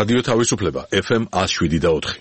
რადიო თავისუფლება FM 107.4.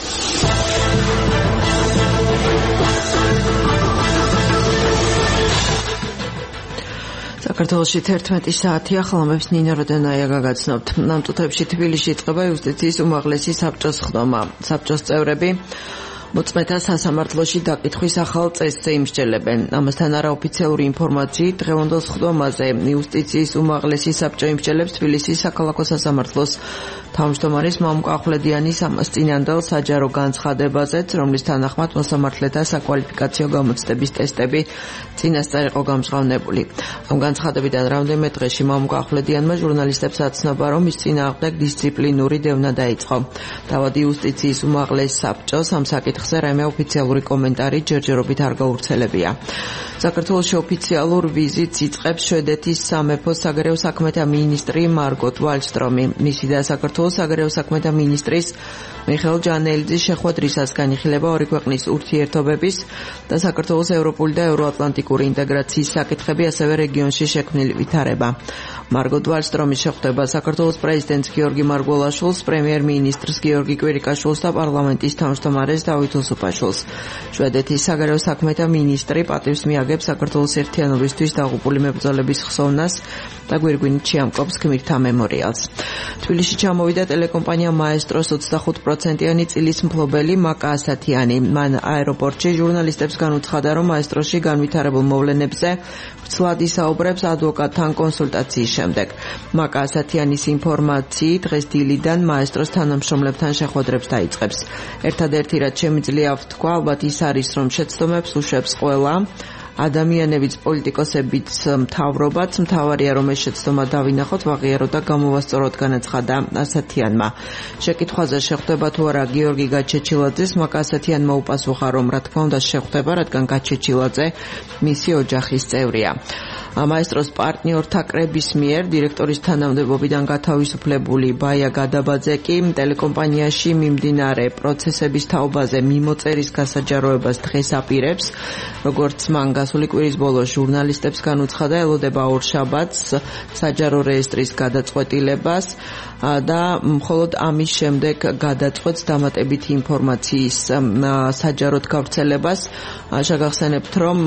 საქართველოში 11 საათია, ხალხებს ნინო როდენაია გაგაცნობთ. ამ წუთებში თბილისში იწყება იუსტიციის უმაღლესი საბჭოს ხდომა. საბჭოს წევრები მოწმეთა სასამართლოში დაკითხვის ახალ წესზე იმსჯელებენ. ამასთან არაოფიციალური ინფორმაციით დღევანდელ ხდომაზე იუსტიციის უმაღლესი საბჭო იმსჯელებს თბილისის საქალაქო სასამართლოს თავმჯდომარის მამუკა ახვლედიანის ამასწინანდელ საჯარო განცხადებაზეც, რომლის თანახმად მოსამართლეთა საკვალიფიკაციო გამოცდების ტესტები წინასწარ იყო გამჟღავნებული. ამ განცხადებიდან რამდენიმე დღეში მამუკა ახვლედიანმა ჟურნალისტებს აცნობა, რომ მის წინააღმდეგ დისციპლინური დევნა დაიწყო. თავად იუსტიციის უმაღლეს საბჭოს ამ საკითხზე რაიმე ოფიციალური კომენტარი ჯერჯერობით არ გავრცელებია. საქართველოში ოფიციალურ ვიზიტს იწყებს შვედეთის სამეფო საგარეო საქმეთა მინისტრი მარგოტ ვალსტრომი. მისი და საქართველოს საგარეო საქმეთა მინისტრის მიხეილ ჯანელიძის შეხვედრისას განიხილება ორი ქვეყნის ურთიერთობების და საქართველოს ევროპული და ევროატლანტიკური ინტეგრაციის საკითხები, ასევე რეგიონში შექმნილი ვითარება. მარგოტ ვალსტრომის შეხვდება საქართველოს პრეზიდენტს გიორგი მარგველაშვილს, პრემიერ-მინისტრს გიორგი კვირიკაშვილს და პარლამენტის თავმჯდომარეს დავით უსუპაშვილს. შვედეთის საგარეო საქმეთა მინისტრი პატივს მიაგებს საქართველოს ერთიანობისთვის დაღუპული მებრძოლების ხსოვნას და გვირგვინით შეამკობს გმირთა მემორიალს. თბილისში ჩამოვიდა ტელეკომპანია მაესტროს 25%-იანი წილის მფლობელი მაკა ასათიანი. მან აეროპორტში ჟურნალისტებს განუცხადა, რომ მაესტროში განვითარებულ მოვლენებზე ვრცლად ისაუბრებს ადვოკატთან კონსულტაციის შემდეგ. მაკა ასათიანის ინფორმაციით დღეს დილიდან მაესტროს თანამშრომლებთან შეხვედრებს დაიწყებს. ერთადერთი რაც შემიძლია ვთქვა, ალბათ ის არის, რომ შეცდომებს უშვებს ყველა ადამიანებიც, პოლიტიკოსებიც, მთავრობაც. მთავარია, რომ ეს შეცდომა დავინახოთ, ვაღიაროთ და გამოვასწოროთ, განაცხადა ასათიანმა. შეკითხვაზე შეხვდება თუ არა გიორგი გაჩეჩილაძეს, მაკა ასათიანმა უპასუხა, რომ რა თქმა უნდა შეხვდება, რადგან გაჩეჩილაძე მისი ოჯახის წევრია. მაესტროს პარტნიორთა კრების მიერ დირექტორის თანამდებობიდან გათავისუფლებული ბაია გადაბაძე კი ტელეკომპანიაში მიმდინარე პროცესების თაობაზე მიმოწერის გასაჯაროებას დღეს აპირებს. როგორც მან გასული კვირის ბოლოს ჟურნალისტებს განუცხადა, ელოდება ორშაბათს საჯარო რეესტრის გადაწყვეტილებას და მხოლოდ ამის შემდეგ გადაწყვეტს დამატებითი ინფორმაციის საჯაროდ გავრცელებას. შეგახსენებთ, რომ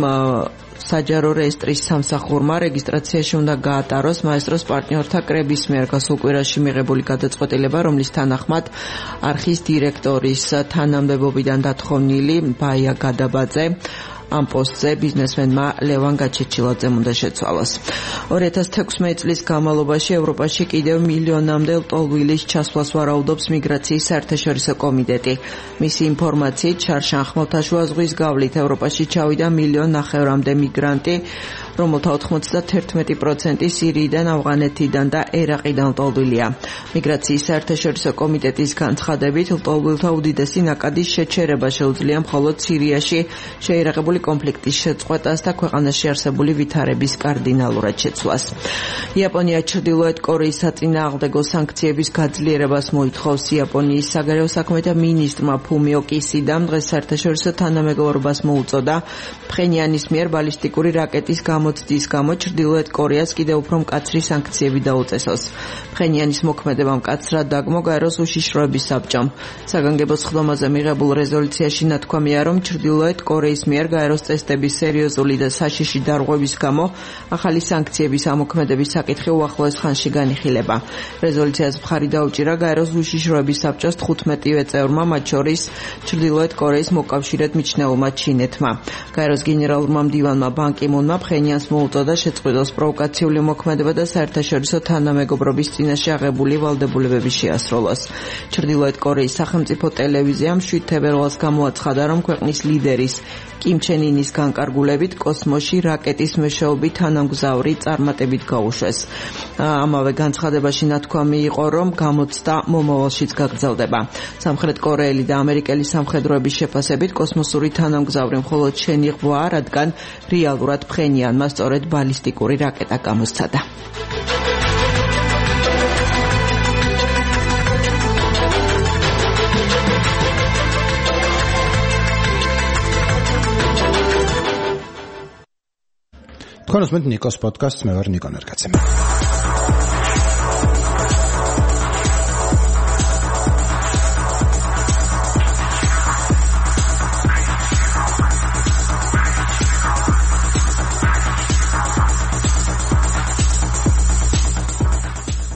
საჯარო რეესტრის სამსახურმა რეგისტრაციაში უნდა გაატაროს მაესტროს პარტნიორთა კრების მიერ გასულ კვირაში მიღებული გადაწყვეტილება, რომლის თანახმად არხის დირექტორის თანამდებობიდან დათხოვნილი ბაია გადაბაძე ამ პოსტზე ბიზნესმენმა ლევან გაჩეჩილაძემ უნდა შეცვალოს. 2016 წლის განმავლობაში ევროპაში კიდევ მილიონამდე ლტოლვილის ჩასვლას ვარაუდობს მიგრაციის საერთაშორისო კომიტეტი. მისი ინფორმაციით, შარშან ხმელთაშუა ზღვის გავლით ევროპაში ჩავიდა 1,5 მილიონამდე მიგრანტი, რომელთა 91% სირიიდან, ავღანეთიდან და ერაყიდან ლტოლვილია. მიგრაციის საერთაშორისო კომიტეტის განცხადებით, ლტოლვილთა უდიდესი ნაკადის შეჩერება შეუძლია მხოლოდ სირიაში შეიარაღებული კონფლიქტის შეწყვეტას და ქვეყანაში არსებული ვითარების კარდინალურად შეცვლას. იაპონია ჩრდილოეთ კორეის საწინააღმდეგო სანქციების გაძლიერებას მოითხოვს. იაპონიის საგარეო საქმეთა მინისტრმა ფუმიო კისიდამ დღეს საერთაშორისო თანამეგობრობას მოუწოდა ფხენიანის მიერ ბალისტიკური რაკეტის გამოცდის გამო ჩრდილოეთ კორეას კიდევ უფრო მკაცრი სანქციები დაუწესოს. ფხენიანის მოქმედებამ მკაცრად დაგმო გაეროს უშიშროების საბჭომ. საგანგებო სხდომაზე მიღებულ რეზოლუციაში ნათქვამია, რომ ჩრდილოეთ კორეის მიერ გაეროს წესდების სერიოზული და საშიში დარღვევის გამო ახალი სანქციების ამოქმედების საკითხი უახლოეს ხანში განიხილება. რეზოლუციას მხარი დაუჭირა გაეროს უშიშროების საბჭოს 15-ვე წევრმა, მათ შორის ჩრდილოეთ კორეის მოკავშირედ მიჩნეულმა ჩინეთმა. გაეროს გენერალურმა მდივანმა ბან კი მუნმა ფხენიანს მოუწოდა შეწყვიტოს პროვოკაციული მოქმედება და საერთაშორისო თანამეგობრობის წინაშე აღებული ვალდებულებების შეასრულოს. ჩრდილოეთ კორეის სახელმწიფო ტელევიზიამ 7 თებერვალს გამოაცხადა, რომ ქვეყნის ლიდერის კიმ ჩენ ინის განკარგულებით კოსმოსში რაკეტის მეშვეობით თანამგზავრი წარმატებით გაუშვეს. ამავე განცხადებაში ნათქვამი იყო, რომ გამოცდა მომავალშიც გაგრძელდება. სამხრეთ კორეელი და ამერიკელი სამხედროების შეფასებით კოსმოსური თანამგზავრი მხოლოდ შენიღბვაა, რადგან რეალურად ფხენიანმა სწორედ ბალისტიკური რაკეტა გამოსცადა. თქვენ უსმენთ ნიკოს პოდკასტს, მე ვარ ნიკო ნერგაცემი.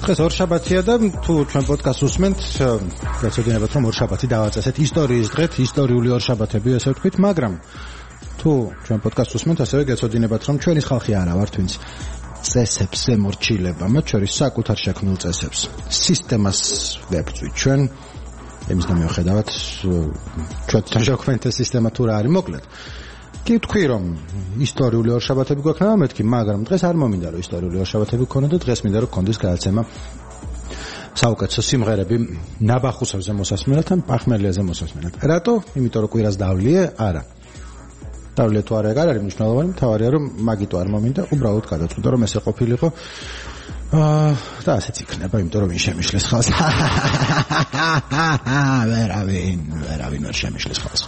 დღეს ორშაბათია და თუ ჩვენ პოდკასტს უსმენთ, გეცოდინებათ რომ ორშაბათი დავაწესეთ ისტორიის დღეთ, ისტორიული ორშაბათები ესე ვთქვით, მაგრამ თუ ჩვენ პოდკასტს უსმენთ, ასევე გეცოდინებათ რომ ჩვენი ხალხი არა ვართ, ვინც წესებს ემორჩილება, მათ შორის საკუთარ შექმნილ წესებს. სისტემას ვებწვით ჩვენ, იმისგან მიუხედავად, ჩვენ შექმნით ეს სისტემა თუ რა არის, მოკლედ. კი ვთქვი რომ ისტორიული ორშაბათები გვექნება მეთქი, მაგრამ დღეს არ მომინდა რომ ისტორიული ორშაბათები გქონოდა და დღეს მინდა რომ გქონდეს გადაცემა საუკეთესო სიმღერები ნაბახუსებზე მოსასმენად ან პახმელიაზე მოსასმენად. რატო? იმიტომ რომ კვირას დავლიე? არა. დავლიე თუ არა ეგ არ არის მნიშვნელოვანი, მთავარია რომ მაგიტო არ მომინდა, უბრალოდ გადაწყვიტა რომ ესე ყოფილიყო. და ასეც იქნება, იმიტომ რომ ვინ შემიშლეს ხალხს. ვერავინ ვერ შემიშლეს ხალხს.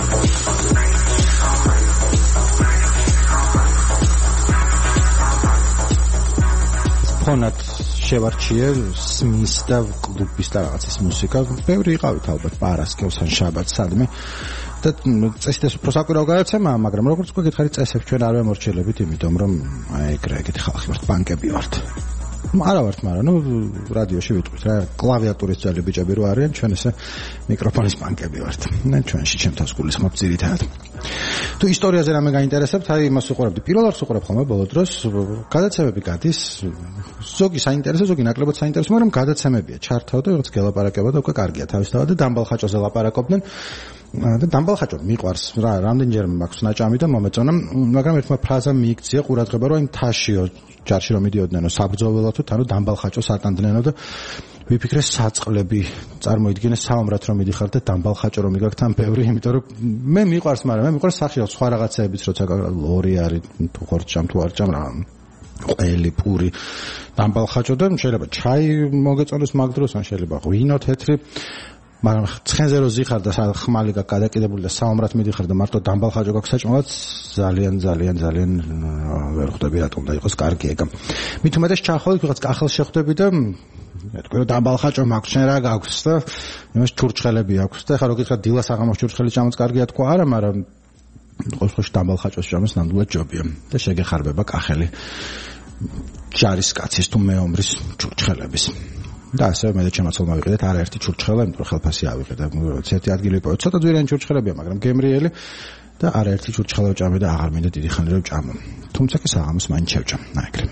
ფონად შევარჩიე სმის და კლუბის და რაღაცის მუსიკა. ბევრი იყავით ალბათ პარასკევს ან შაბათს სადმე. და წესით ეს უფრო საკვირაო გადაცემაა, მაგრამ როგორც გითხარით, წესებს ჩვენ არ ვემორჩილებით, იმიტომ რომ ეგეთი ხალხი ვართ, ბანკები ვართ. არა ვართ, მაგრამ რადიოში ვიტყვით რა, კლავიატურის ძველი ბიჭები რო არიან, ჩვენ ესე მიკროფონის ბანკები ვართ. ჩვენში ჩემთავს გულისხმობ ძირითადად. თუ ისტორიაზე რამე გაინტერესებთ, აი იმას ვუყურებდი. პირველ რიგში ვუყურებ ხოლმე ბოლო დროს გადაცემები გადის, ზოგი საინტერესო, ზოგი ნაკლებად საინტერესო, მაგრამ გადაცემებია. ჩართავ და რაღაც გელაპარაკება და უკვე კარგია თავისთავად და დამბალხაჭოზე ლაპარაკობდნენ. და დამბალხაჭო მიყვარს რა, რამდენჯერმე მაქვს ნაჭამი და მომეწონა, მაგრამ ერთმა ფრაზამ მიიქცია ყურადღება, რომ იმ თაშიო ჯარში რომ მიდიოდნენ, საბრძოლველად თუ თანო დამბალხაჭოს ატანდნენ და ვიფიქრე საწყლები წარმოიდგინე საომრად რომ მიდიხარ და დამბალხაჭო რომ მიგაქვს თან ბევრი, იმიტომ რომ მე მიყვარს, მაგრამ მე მიყვარს სახიო სხვა რაღაცეებიც, როცა ლორი არის თუ ხორჭამ თუ არ ჭამ რა ყველი პური დამბალხაჭო და შეიძლება ჩაი მოგეწონოს მაგ დროს, ან შეიძლება ღვინო თეთრი, მაგრამ ცხენზე რო ზიხარ და ხმალი გაქვს გადაკიდებული და საომრად მიდიხარ და მარტო დამბალხაჭო გაქვს საჭმელად, ძალიან ვერ ხვდები რატომ და იყოს კარგი ეგა. მით უმეტეს ჩახვალ ვიღაც კახელს შეხვდები და მეთქვი რომ დამბალხაჭო მაქვს, შენ რა გაქვს და იმას ჩურჩხელები აქვს და ხა რო გითხრა დილას აღამოს ჩურჩხელი ჭამოს კარგია თქვა არა, მაგრამ ყოველთვის დამბალხაჭოს ჭამოს ნამდვილად ჯობია და შეგეხარბება კახელი ჯარისკაცის თუ მეომრის ჩურჩხელების. და ასევე მე და ჩემაცოლმა ვიყიდეთ არაერთი ჩურჩხელა, იმიტომ რომ ხელფასი ავიყიდე. ერთი ადგილი იყო, ცოტა ძვირიანი ჩურჩხელებია, მაგრამ გემრიელი და არაერთი ჩურჩხელა ვჭამე და აღარ მინდა დიდი ხანი რომ ვჭამო. თუმცა კი საღამოს მაინც შევჭამ, ნაეკლე.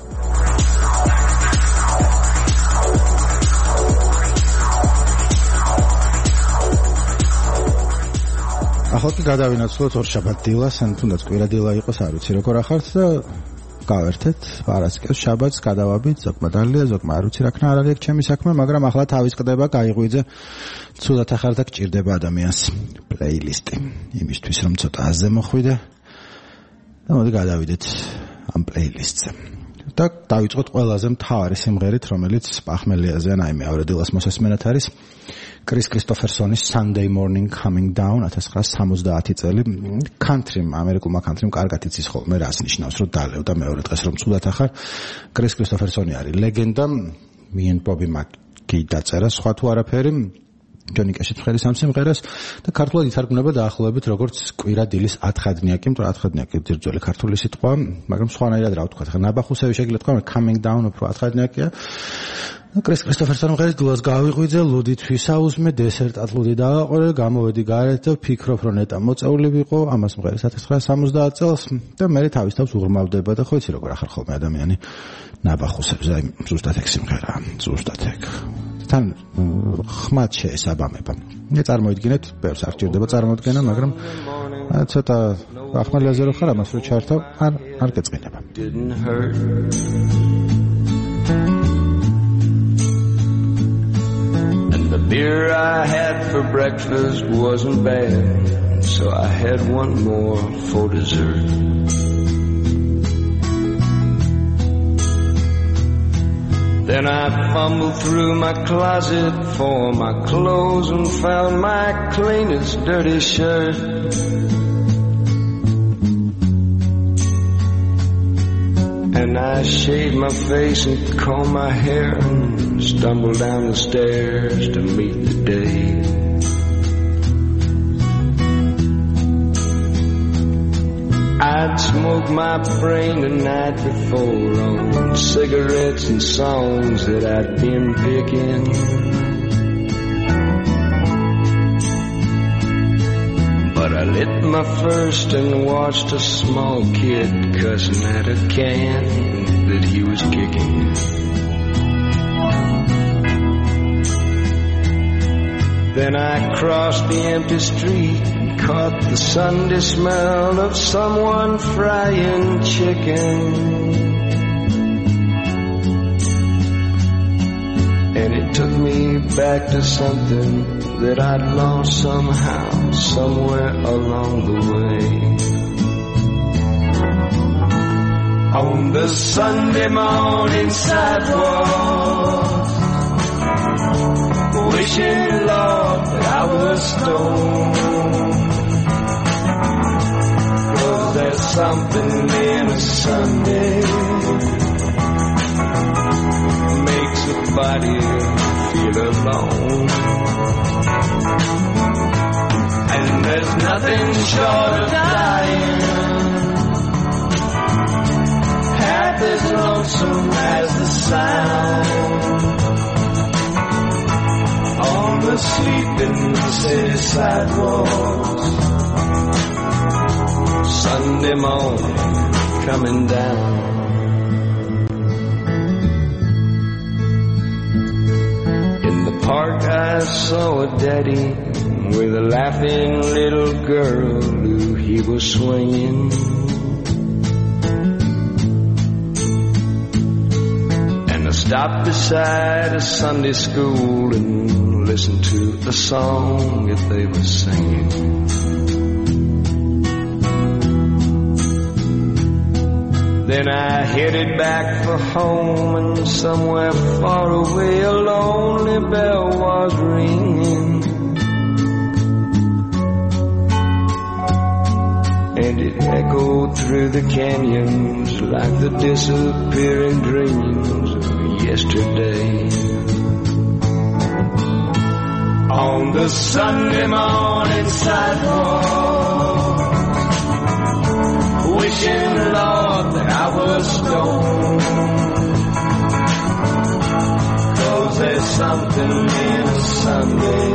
ახლა კი გადავინაცვლოთ ორშაბათ დილას, ან თუნდაც კვირა დილა იყოს, არ ვიცი როგორ ახართ და გავერთეთ პარასკევს, შაბათს გადავაბით, ზოგმა დალია, ზოგმა არ ვიცი რა ქნა არ არის ჩემი საქმე, მაგრამ ახლა თავის ყდება, გაიღვიძე, ცუდად ახარ და გჭირდება ადამიანს პლეილისტი, იმისთვის რომ ცოტა აზზე მოხვიდე და მოდი გადავიდეთ ამ პლეილისტზე. და დავიწყოთ ყველაზე მთავარი სიმღერით, რომელიც პახმელიაზე ან აი მეორე დილას მოსასმენად არის. კრის კრისტოფერსონის Sunday Morning Coming Down 1970 წელი. კანტრიმ, ამერიკულმა კანტრიმ კარგად იცის ხოლმე რას ნიშნავს, რომ დალევ და მეორე დღეს რომ ცუდად ახარ. კრის კრისტოფერსონი არის ლეგენდა, Me and Bobby McGee დაწერა, სხვა თუ არაფერი. ჯონი კეშიც მხერის ამ სიმღერას და ქართულად ითარგმნება დაახლოებით როგორც კვირა დილის ათხადნიაკი, იმიტომ რომ ათხადნიაკი ძირძველი ქართული სიტყვა, მაგრამ სხვანაირად რა ვთქვა, ხა ნაბახუსები შეგიძლიათ თქვა, coming down უფრო ათხადნიაკია. და კრის კრისტოფერსონი მხერის დილას გავიღვიძე, ლუდით ვისაუზმე, დესერტად ლუდი დავაყოლე, გამოვედი გარეთ და ვფიქრობ, რომ ნეტა მოწეული ვიყო, ამას მხერის 1970 წელს და მე თავის თავს უღრმავდება და ხო იცი როგორ ახარ ხოლმე ადამიანი ნაბახუსებს, აი ზუსტად ეგ სიმღერაა, ზუსტად ეგ. თან ხმად შეესაბამება. მე წარმოიდგინეთ, ბევრს არ ჭირდება წარმოდგენა, მაგრამ ცოტა ახმელიაზე რო ხარ, ამას რო ჩართავ, არ გეწყინება. And the beer I had for breakfast wasn't bad, so I had one more for dessert. Then I fumbled through my closet for my clothes and found my cleanest dirty shirt. And I shaved my face and combed my hair and stumbled down the stairs to meet the day. I'd smoke my brain the night before on cigarettes and songs that I'd been picking. But I lit my first and watched a small kid cussing at a can that he was kicking. Then I crossed the empty street and caught the Sunday smell of someone frying chicken. And it took me back to something that I'd lost somehow, somewhere along the way. On the Sunday morning sidewalk, wishing, Lord, that I was stoned. 'Cause there's something in a Sunday makes a body feel alone. And there's nothing short of dying half as lonesome as the sound on the sleeping city sidewalks. Sunday morning coming down. In the park I saw a daddy with a laughing little girl who he was swinging. And I stopped beside a Sunday school and listened to the song that they were singing. Then I headed back for home, and somewhere far away a lonely bell was ringing. And it echoed through the canyons like the disappearing dreams of yesterday. On the Sunday morning sidewalk, wishing, Lord, that I was stoned. 'Cause there's something in a Sunday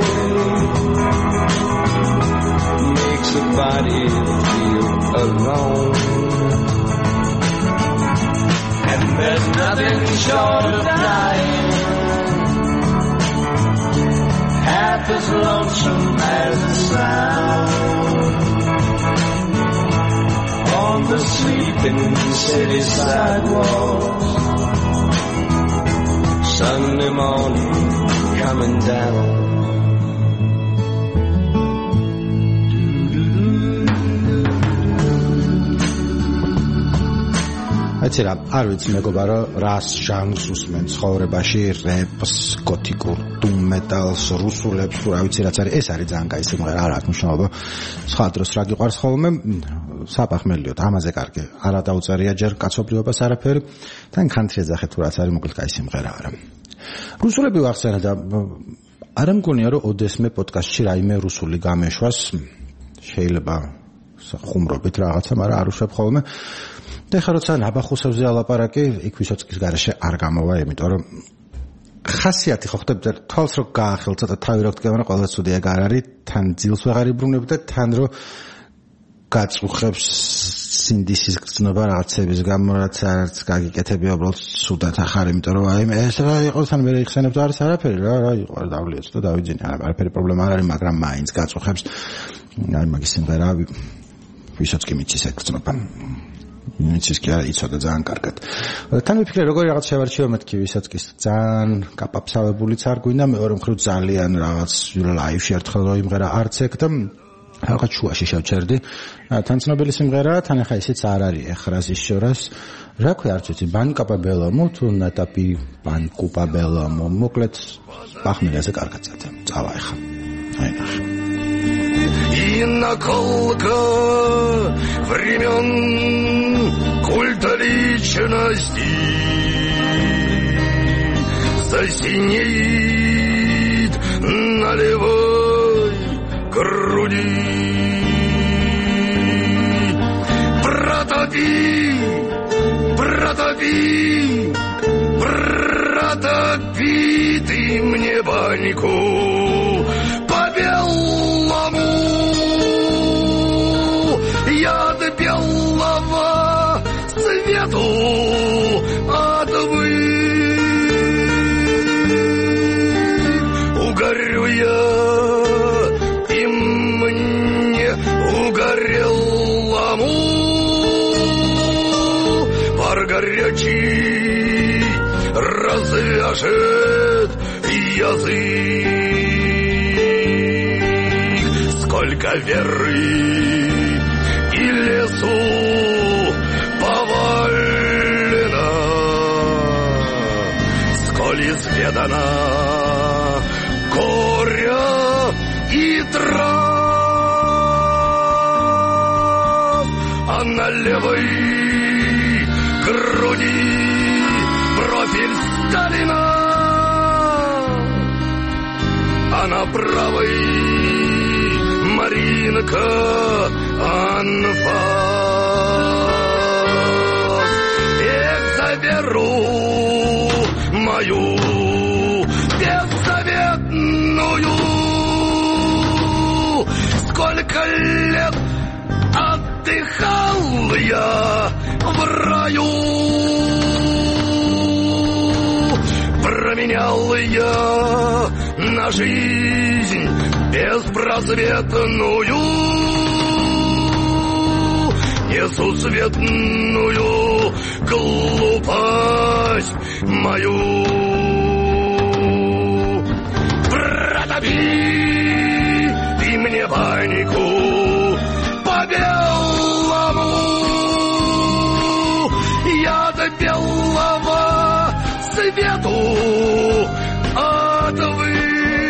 makes a body feel alone. And there's nothing short of dying half as lonesome as the sound on the sleeping city sidewalks. Sunday morning coming down. აიცი რა, არ ვიცი მეგობარო, რას ჟანრს უსმენ ცხოვრებაში, რეპს, გოთიკურ დუმ მეტალს, რუსულებს, თუ რა ვიცი რაც არის, ეს არის ძალიან კაი სიმღერა, არ აქვს მნიშვნელობა. სხვა დროს რა გიყვარს ხოლმე, საფახმელიოთ, ამაზე კარგი. არა დაუწერია ჯერ კაცობრიობას არაფერი, თან ქანთრი ეძახე თუ რაც არის, მოკლედ კაი სიმღერა არა. რუსულები ვახსენა და არ მგონია რომ ოდესმე პოდკასტში რაიმე რუსული გამეშვას, შეიძლება ხუმრობით რაღაცა, მაგრამ არ უშვებ ხოლმე. და ხა როცა ნაბახუსებზე ალაპარაკი, იქ ვისოცკის garaშე არ გამოვა, იმიტომ რომ ხასიათი ხო ხდება თვალს რო გაახელ ცოტა თავი რო გდგება, ყველა ცუდი ეგ არ არის, თან ძილს ვეღარ იბრუნებ და თან რო გაწუხებს სინდისის გრძნობა რაღაცების გამო, რაც არც გაგიკეთებია, უბრალოდ სუდად ახარ, იმიტომ რომ აი ეს რა იყოს, თან მე იხსენებ და არის არაფერი რა იყო, დავლიეც და დავიძინე, არაფერი პრობლემა არ არის, მაგრამ მაინც გაწუხებს. აი მაგის სიმღერა ვისოცკი მიცის ეგ გრძნობა. მიცის კი არა იცოდა ძალიან კარგად. თან ვიფიქრე როგორი რაღაც შევარჩიო მეთქი ვისოცკის ძალიან კაპაფსავებულიც არ გვინდა, მეორე მხრივ ძალიან რაღაც ლაივში ერთხელ რო იმღერა არც ეგ და რაღაც შუაში შევჩერდი. თან ცნობილი სიმღერაა, თან ახლა ისიც არ არის ეხრაზის შორას. რა ქვია არც ვიცი, ბანკაპაბელამო თუ ნატაპი ბანკუპაბელამო, მოკლედ ბახმილიაზე კარგად წადა. წავა ახლა. აი ნახე. И наколка времен культа личности засинеет на левой груди. Протопи ты мне баньку по белому, я до белого свету отвык. Угорю я, и мне угорелому пар горячий развяжет язык. Сколько веры и лесу повалено, сколь изведано горя и трав, а на левой груди профиль Сталина, а на правой Маринка анфас. Эх, за веру мою беззаветную, сколько лет отдыхал я в раю, променял я на жизнь беспросветную, несусветную глупость мою. Протопи ты мне баньку по белому, я до белого свету отвык.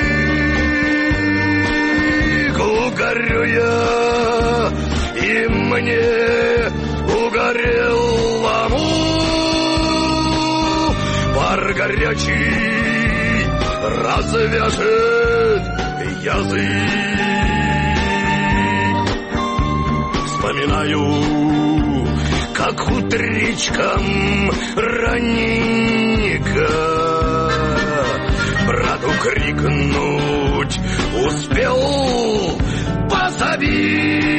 Угорю я, и мне угорелому пар горячий развяжет язык. Вспоминаю, как утречком раненько брату крикнуть успел: позови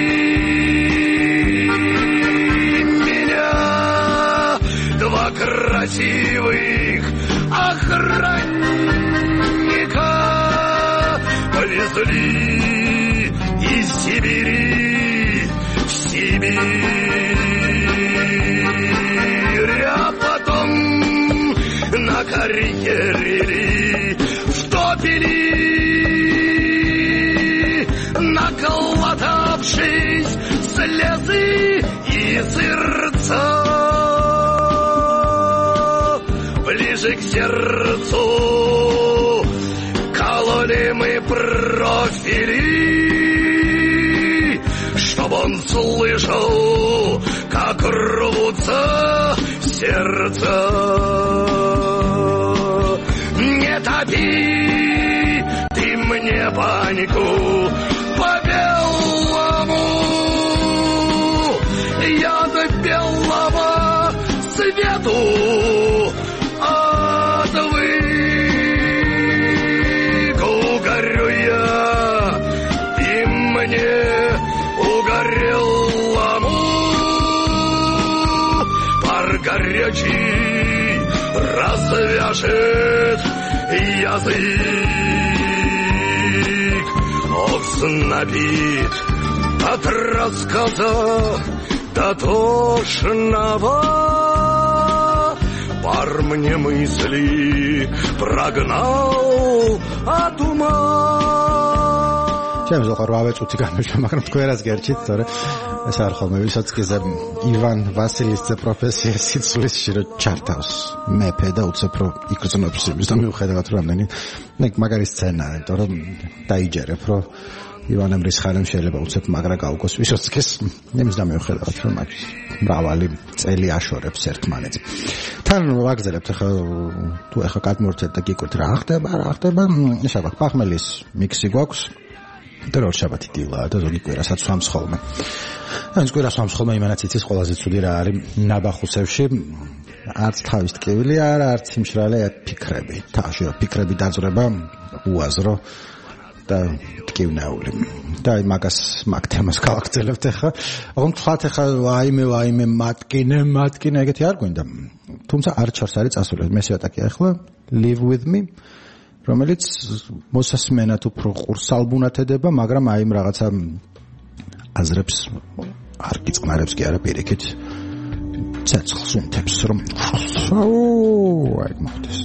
меня. Два красивых охранника повезли из Сибири в Сибирь, а потом на карьере втопили, наколотавшись слезы и сердца. Ближе к сердцу кололи мы профили, чтоб он слышал, как рвутся сердца. Не топи ты мне баньку по белому, я до белого свету отвык. Угорю я, и мне угорелому пар горячий развяжет язык. Ох, знобит от рассказа до тошного, пар мне мысли прогнал от ума. Чем же хорваве წუთი გამიშვა, მაგრამ თქვენ რას გერჩით, თორე ეს არ ხოლმე ვისაც გიზა ივან ვასილისძე პროფესია სიცოცხლეში რომ ჩართავს მეფე და უცებ რომ იგრძნობს იმის და მიუხედავად რომ ამდენი მაგარი სცენაა, იმიტომ რომ დაიჯერებ რომ ივანემ რისხანემ შეიძლება უცებ მაგრა გაუგოს ვისოცკეს იმის და მიუხედავად რომ აქ მრავალი წელი აშორებს ერთმანეთს. თან ვაგზელებთ ახლა თუ ახლა გადმორჩეთ და გიკვირთ რა ხდება, ისა ბახმელის მიქსი გვაქვს. და რა შაბათი დილაა და ზოგი კვირასაც სვამს ხოლმე. ან კვირას სვამს ხოლმე იმანაც იცის ყველაზე ცუდი რა არის ნაბახუსებში. არც თავის ტკივილი არა, არც იმშრალე ფიქრები. თავში ფიქრები დაძრება უაზრო და ტკივნეული. და მაგას მაგ თემას გავაგრძელებთ ახლა. აღომ თქვათ ახლა ვაიმე მატკინე ეგეთი არ გვინდა. თუმცა არჩევს არის წასული. მე შევატაკია ახლა Live with me, რომელიც მოსასმენად უფრო ყურსალბუნად ედება, მაგრამ აი იმ რაღაცა აზრებს არ გიწყნარებს კი არა პირიქით. ცეცხლს უნთებს რომ აი მოხდეს.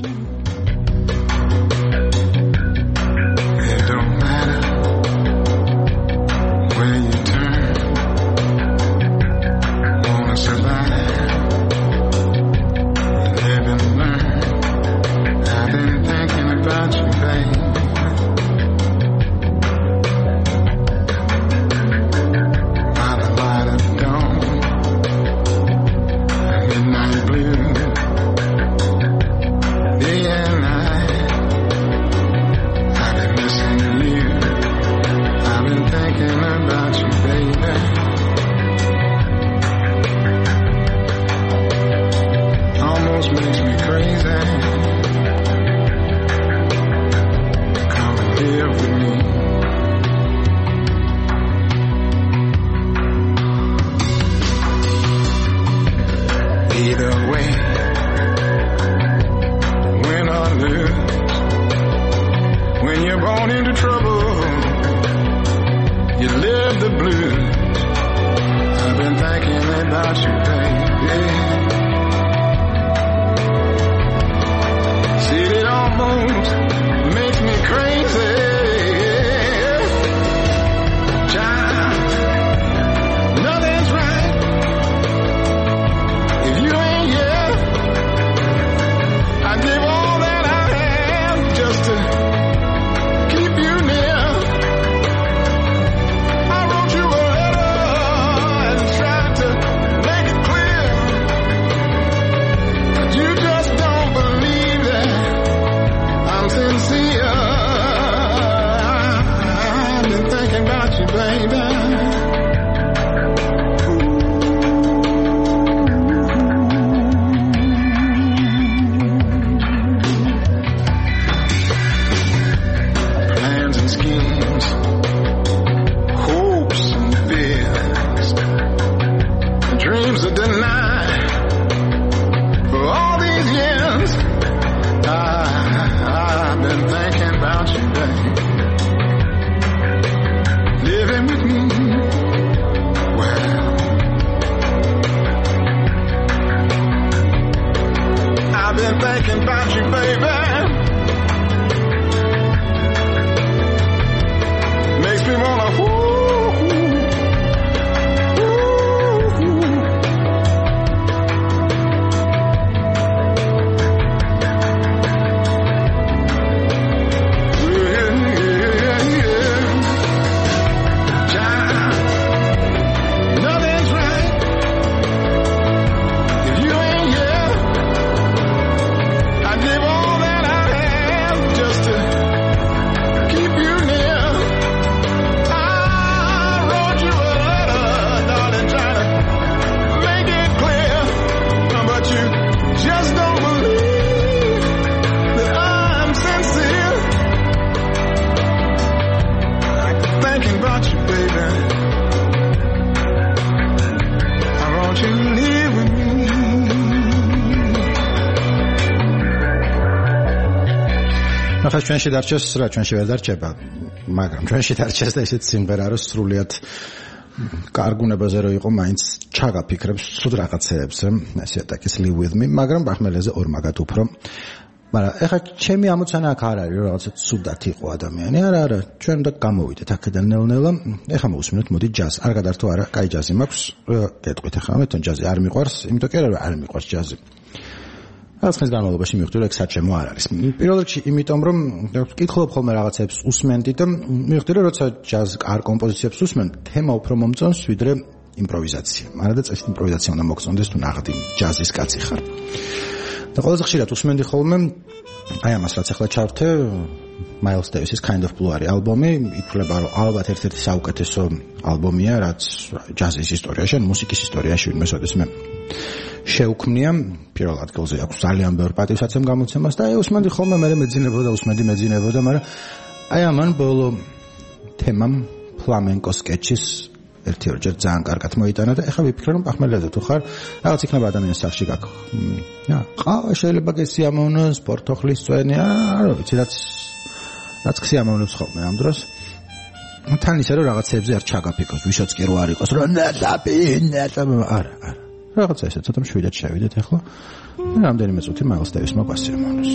ჩვენში დარჩეს რა ჩვენში ვერ დარჩება მაგრამ ჩვენში დარჩეს და ისეთ სიმღერა რომ სრულიად კარგუნებაზე რო იყო მაინც ჩაგაფიქრებს ცუდ რაღაცეებზე ესე ატაკის Live with me მაგრამ ბახმელეზე ორ მაგათ უფრო მაგრამ ეხლა ჩემი ამოცანა აქ არ არის რომ რაღაცა ცუდად იყო ადამიანი არა ჩვენ უნდა გამოვიდეთ აქედან ნელ-ნელა ეხლა მოვუსმინოთ მოდი ჯაზ არ გადართო არა კაი ჯაზი მაქვს გეტყვით ახლა მე თან ჯაზი არ მიყვარს იმიტომ კი არ მიყვარს ჯაზი რაც ხნის განმავლობაში მივხვდი რომ ეგ საჩემო არ არის. პირველ რიგში იმიტომ რომ ვკითხულობ ხოლმე რაღაცებს უსმენდი და მივხვდი რომ როცა ჯაზ არ კომპოზიციებს უსმენ, თემა უფრო მომწონს ვიდრე იმპროვიზაცია. მაგრამ წესით იმპროვიზაცია უნდა მოგწონდეს თუ ნახდი ჯაზის კაცი ხარ. და ყველაზე ხშირად უსმენდი ხოლმე აი ამას რაც ახლა ჩავრთე Miles Davis-ის Kind of Blue არის ალბომი, ითვლება რომ ალბათ ერთ-ერთი საუკეთესო ალბომია, რაც ჯაზის ისტორიაში, მუსიკის ისტორიაში ვინმესოდეს მე შეუქმნია. პირველ ადგილზე აქვს ძალიან ბევრ პატივსაცემ გამოცემას და უსმენდი ხოლმე მე მეძინებოდა, მაგრამ აი ამან ბოლო თემამ ფლამენკო სკეჩის ერთ-ორჯერ ძალიან კარგად მოიტანა და ეხლა ვიფიქრე რომ პახმელეზე თუ ხარ, რაღაც იქნება ადამიანის სახში გაქვს. ყავა შეიძლება გესიამოვნოს, სპორტოხლის წვენი, არა ვიცი, რაც ქსიამოვნებს ხოლმე ამ დროს. თან ისე რომ რაღაცებზე არ ჩაგაფიქროს, ვიშოც კი რო არ იყოს, რომ არა. რაღაცა ესე ცოტა მშვიდად შევიდეთ ახლა. რამდენიმე წუთი Miles Davis-მა გასიამოვნოს.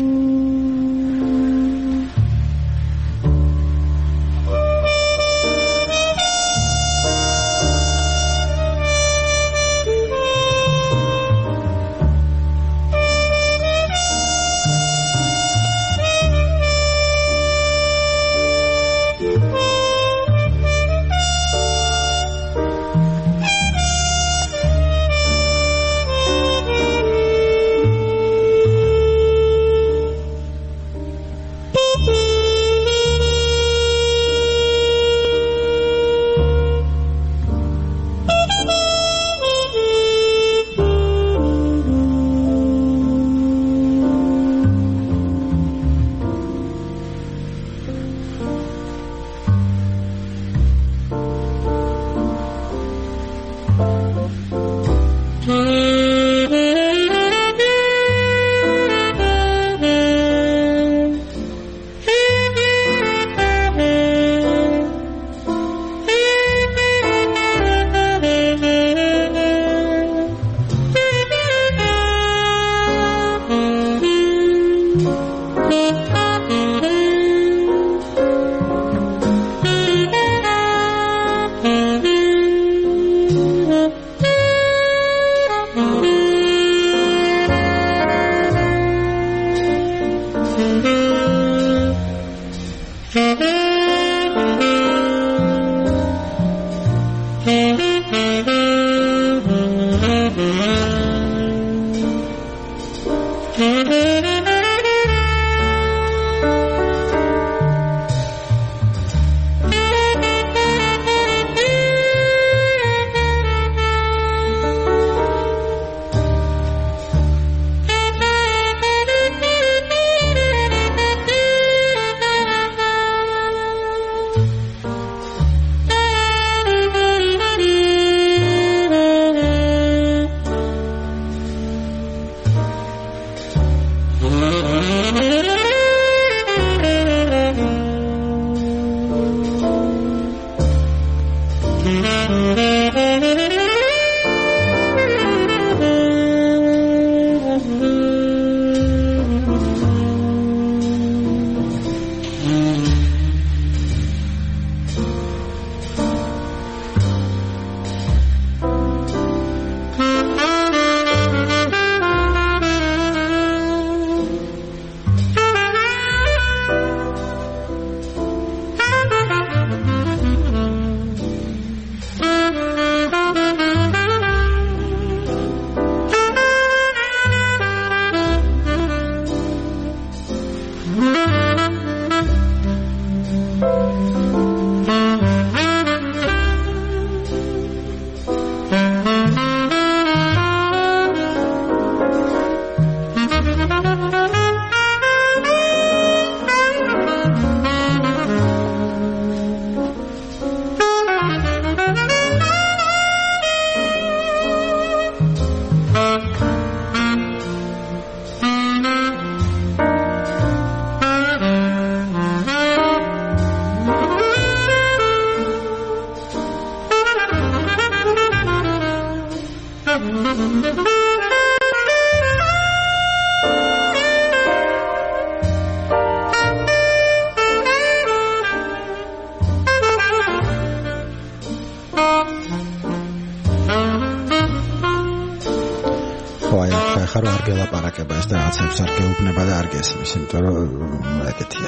გელაპარაკება ეს და რაღაცებს არ გეუბნება და არ გესმის, იმიტომ რომ ეგეთია.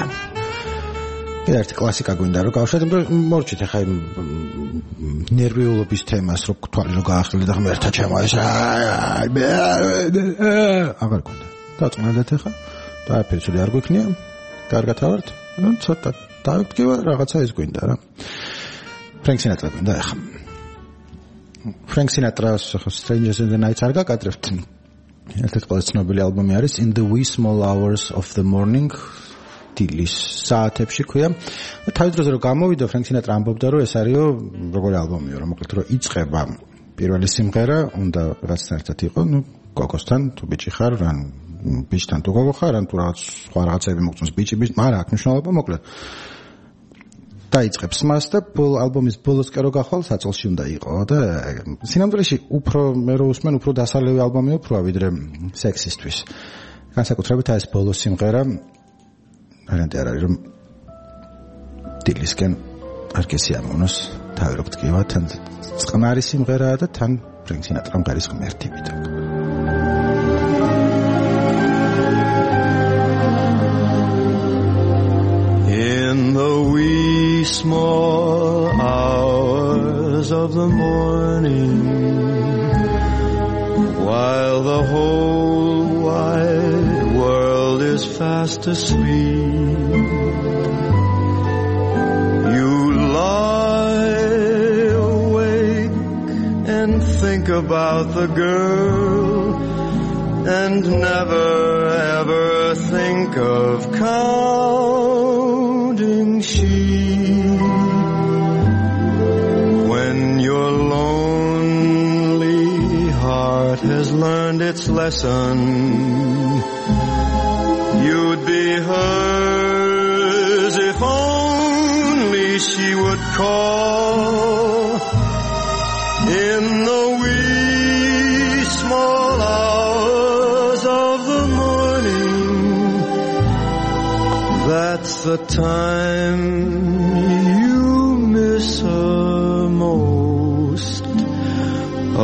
ერთ კლასიკა გვინდა რომ გავშვათ, მაგრამ მორჩით ახლა ნერვიულობის თემას რო თვალი რო გაახსნილი და ხმა ერთად ჩემო ეს აღარ გვინდა. დაწყნადეთ ახლა დააფერცული არ გვიქნია კარგად ავართ ну ცოტა დავიდგება რაღაცა ის გვინდა რა ფრენკ სინატრა გვინდა ახლა ფრენკ სინატრას Strangers in the Night არ გაკადრებთ ერთ-ერთი ყველაზე ცნობილი ალბომი არის In the Wee Small Hours of the Morning დილის საათებში ქვია და თავის დროზე რომ გამოვიდა ფრენკ სინატრა ამბობდა რომ ეს არისო როგორი ალბომიო რომ მოკლედ რომ იწყება პირველი სიმღერა უნდა რაღაცთან ერთად იყო ну გოგოსთან თუ ბიჭი ხარ ან ბიჭთან თუ გოგო ხარ ან თუ რაღაც სხვა რაღაცები მოგწონს ბიჭი მაგრამ აქ მნიშვნელობა მოკლედ დაიწყებს მას და ალბომის ბოლოსკენ რო გახვალ საწოლში უნდა იყო და სინამდვილეში უფრო მე რო უსმენ უფრო დასალევი ალბომი უფრო ვიდრე სექსისტვის განსაკუთრებით ეს ბოლოს სიმღერა ვარიანტი არ არის რომ დილისკენ არ გესიამოვნოს თავი რო გტკივა თან წყნარი სიმღერაა და თან ფრენკ სინატრამ გარის ღმერთი ვიდა In the wee small hours of the morning, while the whole wide world is fast asleep, you lie awake and think about the girl and never ever think of counting sheep. When your lonely heart has learned its lesson, you'd be hers if only she would call in the wee small hours of the morning. That's the time you miss her most of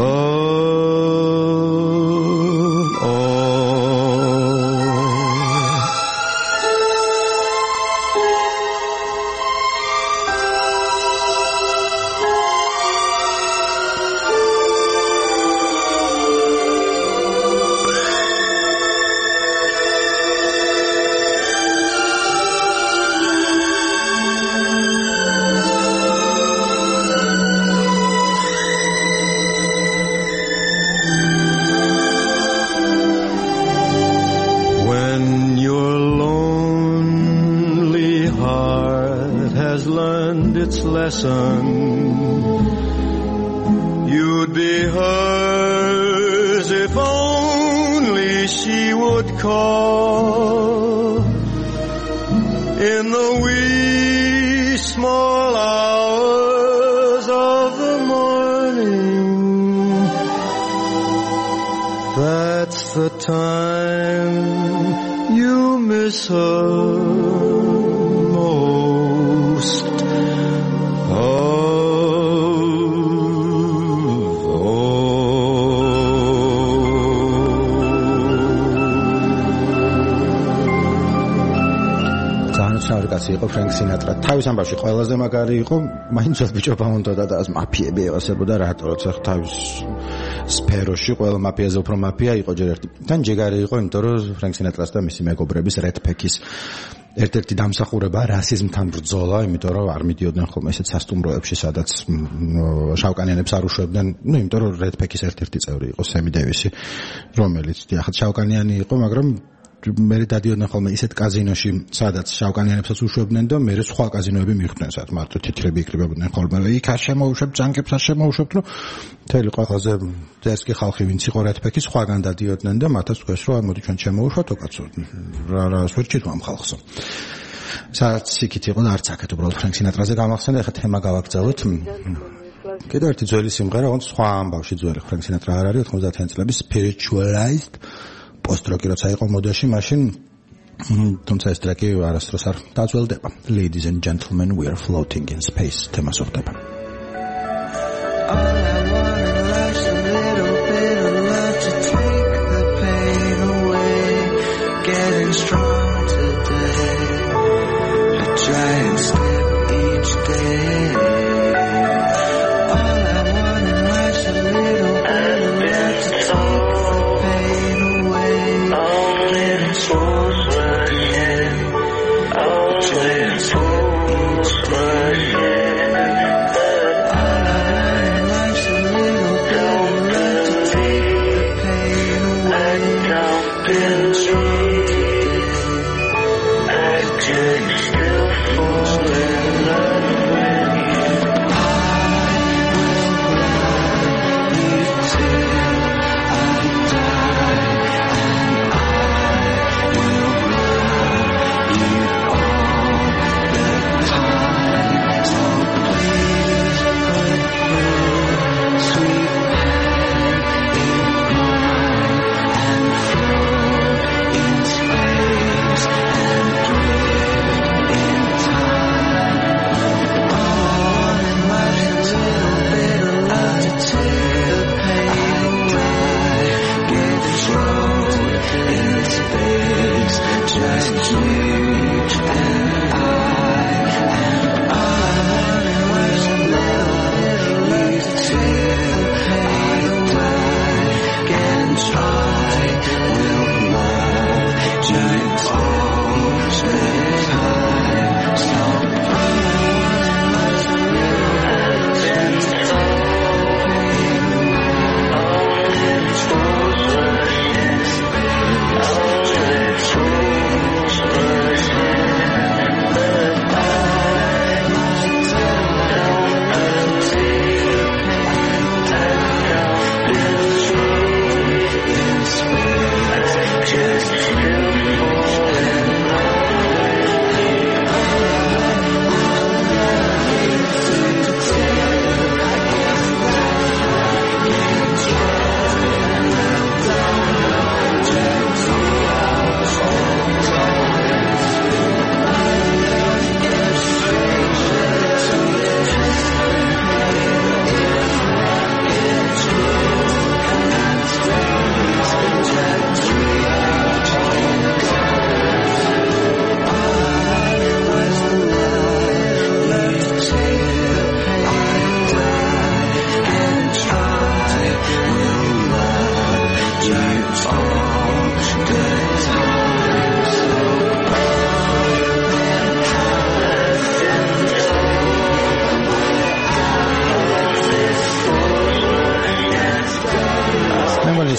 lesson, you'd be hers if only she would call in the wee small hours of the morning. That's the time you miss her most. კაცი იყო ფრენკ სინატრა. თავის ამბავში ყველაზე მაგარი იყო, მაინც ბიჭობა უნდოდა და მაფიები ევასებოდა რატო როცა თავის სფეროში ყველა მაფიაზე უფრო მაფია იყო ჯერ ერთი. თან ჯეგარი იყო, იმიტომ რომ ფრენკ სინატრას და მისი მეგობრების Red Pack-ის ერთ-ერთი დამსახურება რასიზმთან ბრძოლა, იმიტომ რომ არ მიდიოდნენ ხოლმე ესეთ სასტუმროებში, სადაც შავკანიანებს არ უშვებდნენ, ну, იმიტომ რომ Red Pack-ის ერთ-ერთი წევრი იყო სემი დევისი, რომელიც დიახაც შავკანიანი იყო, მაგრამ მე დადიოდნენ ხოლმე ისეთ კაზინოში, სადაც შავკანიანებსაც უშვებდნენ და მე სხვა კაზინოები მიხვდნენ, სადაც მარტო თითრები იკრიბებოდნენ ხოლმე. იქ არ შემოუშვებ, ჯანკებს არ შემოუშვებ, რომ მთელი ყველაზე ძერსკი ხალხი ვინც იყო Red Pack-ის სხვაგან დადიოდნენ და მათაც თქვეს, რომ მოდი ჩვენ შემოუშვათო კაცო. რა სვერჩით ამ ხალხსო. სადაც იქით იყო და არც აქეთ უბრალოდ ფრენკ სინატრაზე გამახსენდა, ეხლა თემა გავაგზავნოთ. კიდევ ერთი ძველი სიმღერა, ოღონდ სხვა ამბავში ძველი ფრენკ სინატრა არ არის 90-იან წლების Spiritualized post-rock-ი როცა იყო მოდაში, მაშინ თუმცა ეს ტრეკი არასდროს არ დაძველდება. Ladies and gentlemen, we are floating in space. თემას ვხდება. All I want in life's a little bit of love to take the pain away. Getting strong today. I try and step each day. All I want in life's a little bit of love to take the pain away. Getting strong today.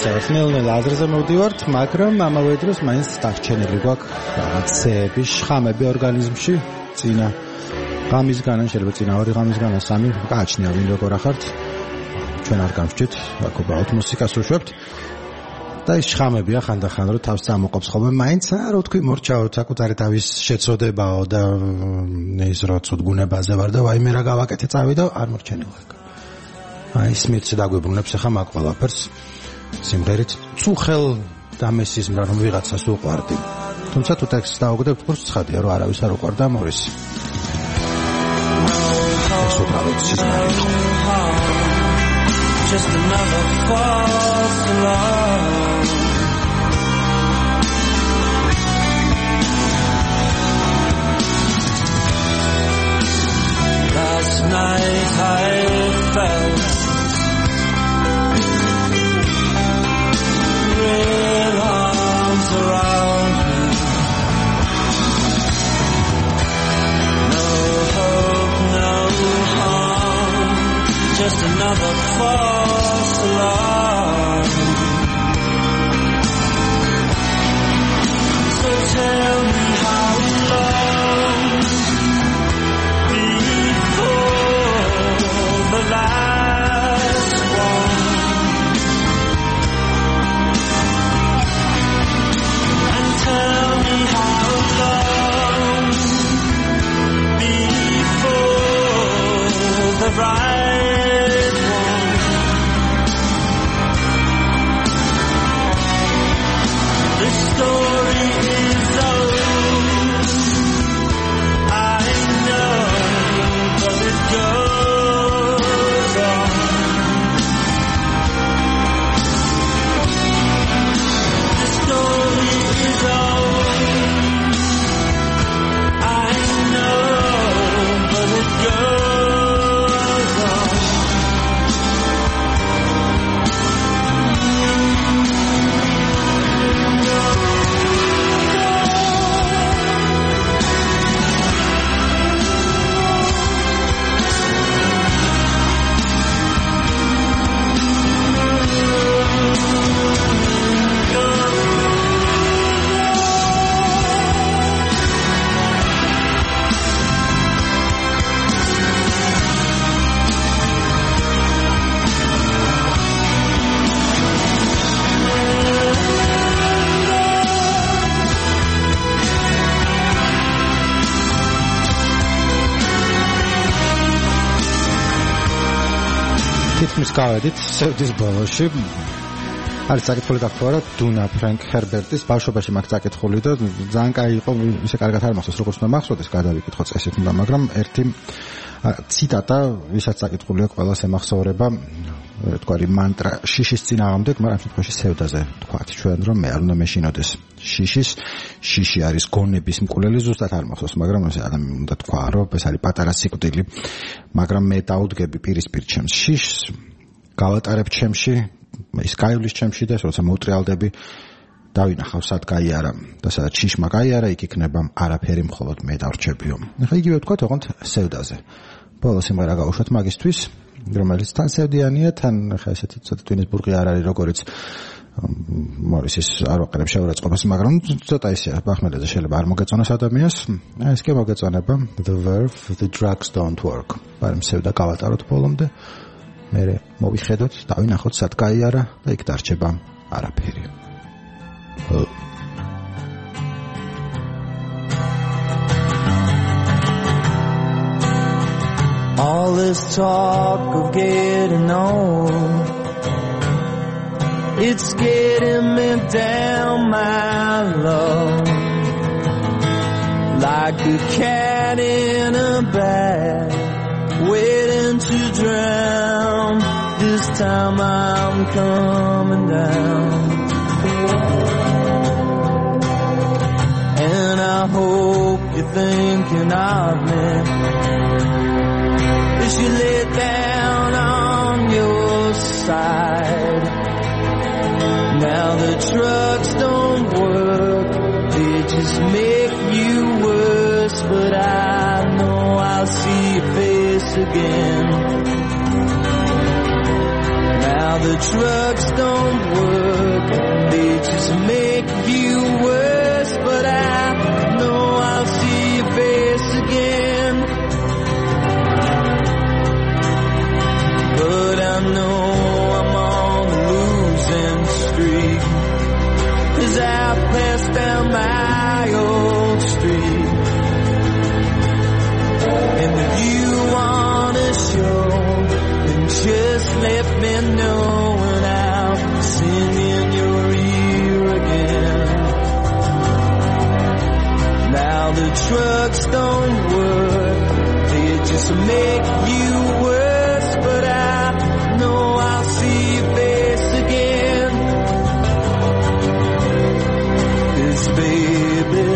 ისევ ნელ-ნელა აზრზე მოვდივართ, მაგრამ ამავე დროს მაინც დარჩენილი გვაქვს რაღაცები, შხამები ორგანიზმში, წინა ღამისგან, შეიძლება წინა 2 ღამისგან, 3, გააჩნია ვინ როგორ ახართ. ჩვენ არ გამშვით, აქ უბრალოდ მუსიკას ვუშვებთ. და ის შხამებია ხანდახან რომ თავს წამოყოფს ხოლმე, მაინც რა თქვი, მორჩაო, საკუთარი თავის შეცოდებაო და ის რო ცუდგუნებაზე ვარ და ვაიმე რა გავაკეთე წავი და არ მორჩენილა. აი ის მეც დაგვებრუნებს ახლა მაგ ყველაფერს სიმღერით წუხელ დამესის მრა რომ ვიღაცას უყვარდი. თუმცა თუ ტექსტს დაუგდებთ, უფრო ცხადია რომ არავის არ უყვარდა მორისი. ეს უბრალოდ სიზმარი იყო. Just another false alarm. Last night I felt real arms around me. No hope, no harm, just another false alarm. So tell me how long before the last one, and tell me how long before the right one. The story is old, I know, but it goes on. The story is old, I know, but it goes on. თითქმის გავედით სევდის ბოლოში. არის საკითხული გახლავარდა დუნა ფრენკ ჰერბერტის ბავშვობაში მაგ საკითხული და ძალიან კაი იყო, ისე კარგად არ მახსოვს როგორც უნდა მახსოვდეს, გადავიკითხო წესით უნდა, მაგრამ ერთი ციტატა, ვისაც საკითხულია ყველას ემახსოვრება, თქვარი მანტრა შიშის წინააღმდეგ, მაგრამ შემთხვევაში სევდაზე თქვათ ჩვენ რომ მე არ უნდა მეშინოდეს შიშის. შიში არის გონების მკვლელი, ზუსტად არ მახსოვს, მაგრამ ეს ადამიანი უნდა თქვა რომ ეს არის პატარა სიკვდილი, მაგრამ მე დაუდგები პირისპირ ჩემს შიშს, გავატარებ ჩემში, ის გაივლის ჩემში და როცა მოუტრიალდები დავინახავ სად გაიარა და სადაც შიშმა გაიარა, იქ იქნება არაფერი, მხოლოდ მე დავრჩებიო. ახლა იგივე ვთქვათ ოღონდ სევდაზე. ბოლო სიმღერა გავუშვათ მაგისთვის, რომელიც თან სევდიანია, თან ხა ესეთი ცოტა ტვინის ბურღი არ არის, როგორც მორისის არ ვაყენებ შეურაცხყოფას, მაგრამ ცოტა ისეა, ბახმელეზე შეიძლება არ მოგეწონოს ადამიანს, ეს კი მოგეწონება. The Verve, The Drugs Don't Work. მაგრამ სევდა გავატაროთ ბოლომდე, მე მოვიხედოთ, დავინახოთ სად გაიარა და იქ დარჩება არაფერი. All this talk of getting on, it's getting me down, my love, like a cat in a bag, waiting to drown. This time I'm coming down, and I hope you're thinking of me as you lay down on your side. Now the drugs don't work, they just make you worse, but I know I'll see your face again. Now the drugs don't work, pass down my old street. And if you wanna show, then just let me know and I'll sing in your ear again. Now the drugs don't work, they just make you worse, but I know I'll see your face again. 'Cause baby,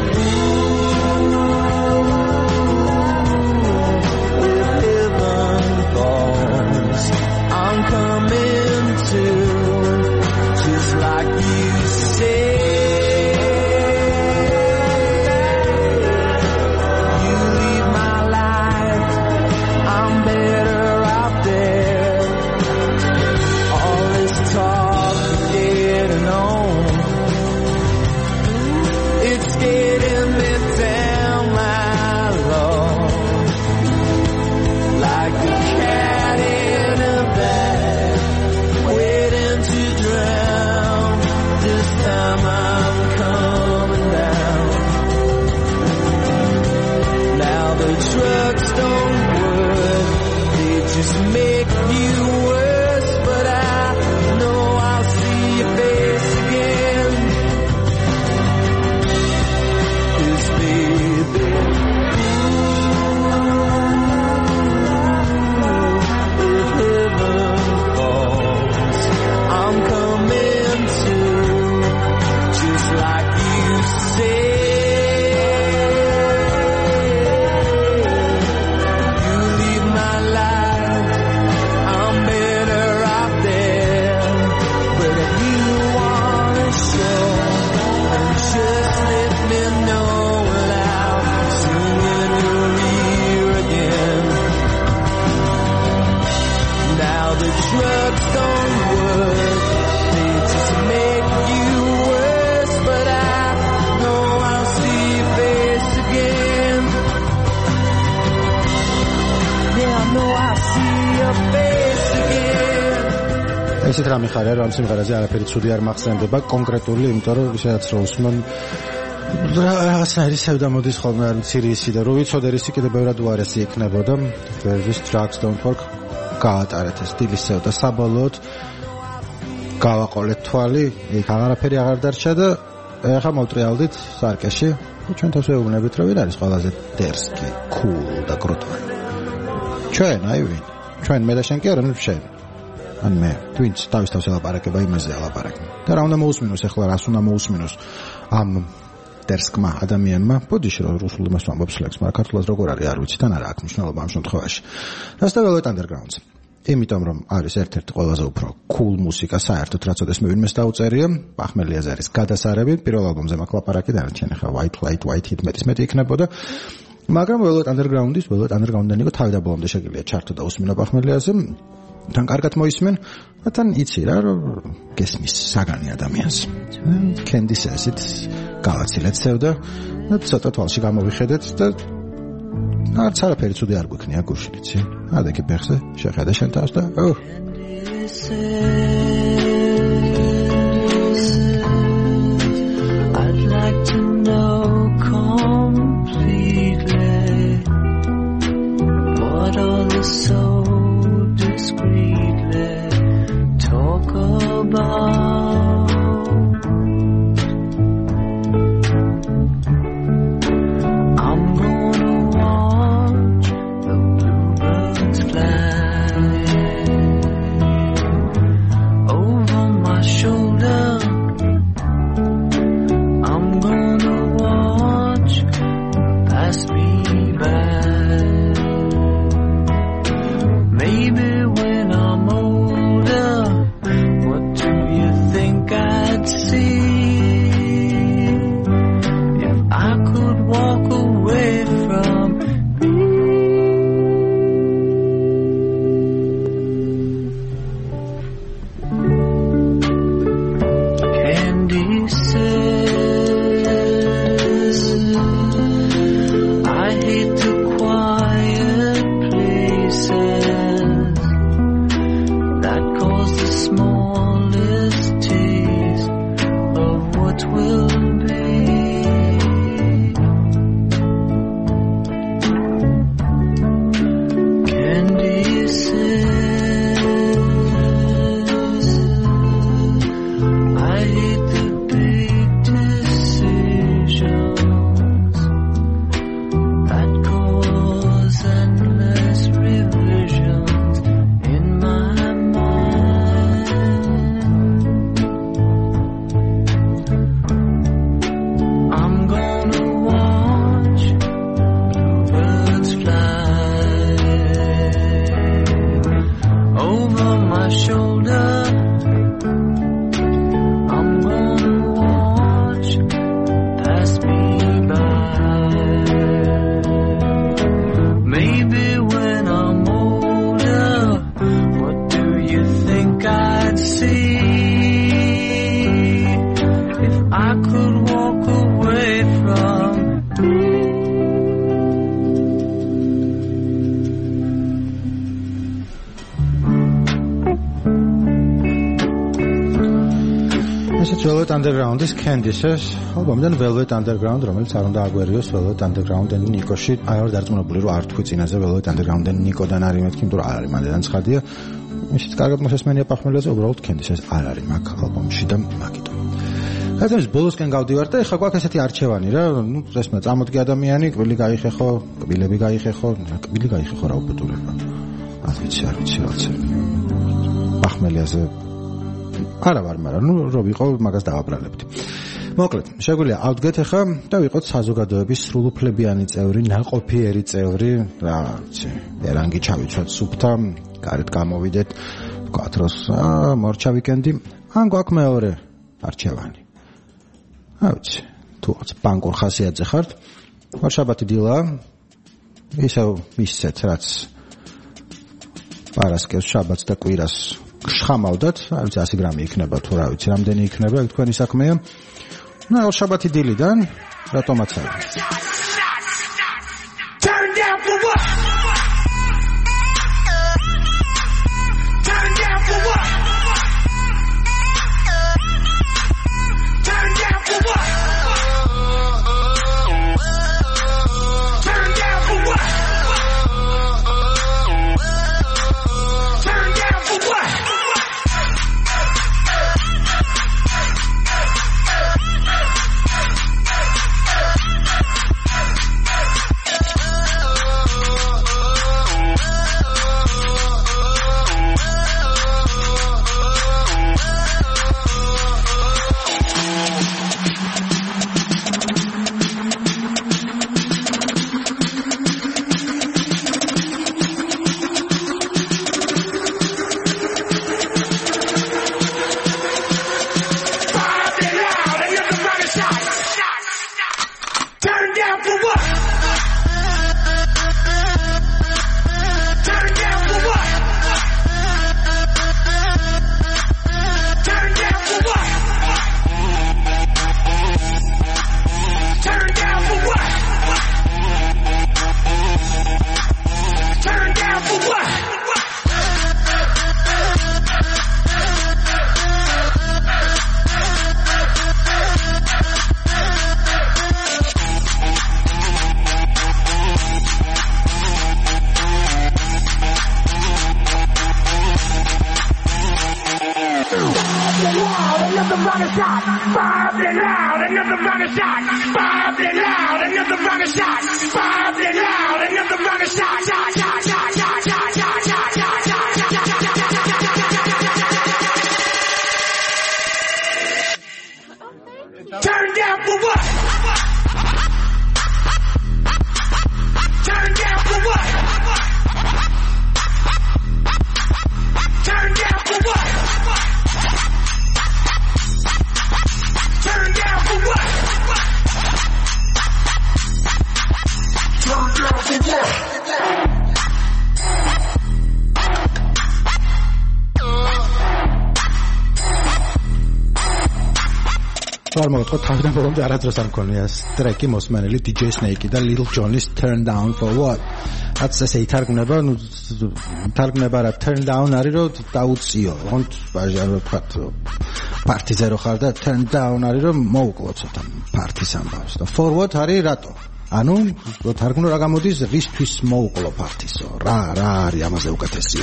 I'm coming to, just like you said. You leave my life, I'm better off there. All this talk of getting on, it's getting me down my love, like a cat in a bag, waiting to drown. This time I'm coming down. Now the drugs don't work, they just make you worse, but I know I'll see your face again. 'Cause baby, I'm coming to, just like you said. You leave my life, I'm better off there. But if you wanna show, then just let me know and I'll sing in your ear again. Now the drugs don't work, they just make you worse, but I know I'll see your face again. Yeah, I know I'll see your face again. ესეთ რა მიხარია რომ სიმღერაზე არაფერი ცუდი არ მახსენდება კონკრეტული, იმიტომ რომ ვისაც როუსმან რაღაცნაირი სევდა მოდის ხოლმე არ ვიცი რისი და რო ვიცოდე რისი კიდე ბევრად უარესი იქნებოდა. Vervis Drugs Don't Work გაატარეთ ეს სტილის სევდა საბოლოოდ გავაყოლეთ თვალი, იქ აღარაფერი აღარ დარჩა და ეხლა მოვტრიალდით სარკეში. ჩვენ თავს ვეუბნებით რომ ვინ არის ყველაზე დერსკი, cool და კრუტული. ჩვენ, აი ვინ? ჩვენ მე და შენ კი არა, ნუ შენ. ან მე, twins თავის ელაპარაკება იმაზე ელაპარაკება. და რა უნდა მოусმინოს ახლა, რას უნდა მოусმინოს ამ დერსკმა ადამიანმა? ბოდიში რომ რუსულ იმას ვამბობ სლექს, მაგრამ ქართულად როგორ არის არ ვიცი, თან არა აქვს მნიშვნელობა ამ შემთხვევაში. რასთან Velvet Underground-ს. იმიტომ რომ არის ერთ-ერთი ყველაზე უფრო cool მუსიკა საერთოდ რაც ოდეს მე ვინმეს დაუწერია, ახმელიაზე არის გადასარევი, პირველ ალბომზე მაქვს ლაპარაკი და არჩენ ახლა White Light White Hit მეტი იქნებოდა. მაგრამ Velvet Underground-დან იყო თავი და ბოლომდე შეგიძლია ჩართო და უსმინო ახმელიაზე. თან კარგად მოისმენ, და თან იცი რა, რომ გესმის საგანი ადამიანს. Candy Says-ით გავაცილეთ სევდა და ცოტა თვალში გამოვიხედეთ და არც არაფერი ცუდი არ გვიქნია გუშინ, იცი? ადექი ფეხზე, შეხედე შენ თავს და I'd like to know completely what all this so discreetly talk about. I'm gonna watch the bluebirds fly over my shoulder. I'm gonna watch pass me by. Maybe when I'm older, what do you think I'd see if I could walk away from me? Candy says, I hate the quiet places that cause the smallest taste it will be. Candy says I hate the big decisions that cause endless revisions in my mind. I'm gonna watch bluebirds fly over my shoulder. I'm gonna watch pass me by. Maybe when I'm older, what do you think I'd see if I could walk away from me? ესეც Velvet Underground-ის Candice-ის ალბომიდან Velvet Underground, რომელიც არ უნდა აგვერიოს Velvet Underground-ენ ნიკოში. აი არ დარწმუნებული რომ არ თქვი წინაზე Velvet Underground-ენ ნიკოდან არის მეთქი, იმიტომ რომ არ არის მანდიდან ცხადია. ისიც კარგად მოსესმენია პახმელაზე, უბრალოდ Candice-ის არ არის მაგ ალბომში და მაგიტომ. გადამის ბოლოსკენ გავდივარ და ეხლა გვაქვს ესეთი არჩევანი რა, ნუ ესმა წამოდგე ადამიანი, კვილი გაიხეხო, კბილები გაიხეხო, კბილი გაიხეხო რა უბედურება. არ ვიცი რაღაცა. პახმელიაზე არა ვარ, მაგრამ ნუ რო ვიყო მაგას დავაბრალებთ. მოკლედ, შეგვიძლია ავდგეთ ახლა და ვიყოთ საზოგადოების სრულუფლებიანი წევრი, ნაყოფიერი წევრი, რა ვიცი, ერანგი ჩავიცვათ სუფთა, გარეთ გამოვიდეთ, ვთქვათ რომ მორჩა ვიკენდი, ან გვაქვს მეორე არჩევანი. რა ვიცი, თუ ბანკურ ხასიათზე ხართ, ვარშაბათი დილა, ისევ ისეთ რაც პარასკევს, შაბათს და კვირას გშხამავდათ, რა ვიცი 100 გრამი იქნება თუ რა ვიცი, რამდენი იქნება, ეგ თქვენი საქმეა. ნუ შაბათი დილიდან რატომაც არა. Turn down for what? Turn down for what? Turn down for what? Turn down for what? Turn down for what? არ მოგეთხოვა თავიდან ბოლომდე არადროს არ მქონია ტრეკი მოსმენელი DJ Snake და Little Johnny's Turn Down for What? რაც ესე ითარგმნება, თარგმნება რა turn down არის რომ დაუწიო. ხონთ ბაჟარო ვთქვათ პარტიზე რო ხარ და turn down არის რომ მოუკლო ცოტა პარტის ამბავს და for what არის რატო? ანუ თარგმნო რა გამოდის რისთვის მოუკლო პარტისო? რა არის ამაზე უკეთესიო?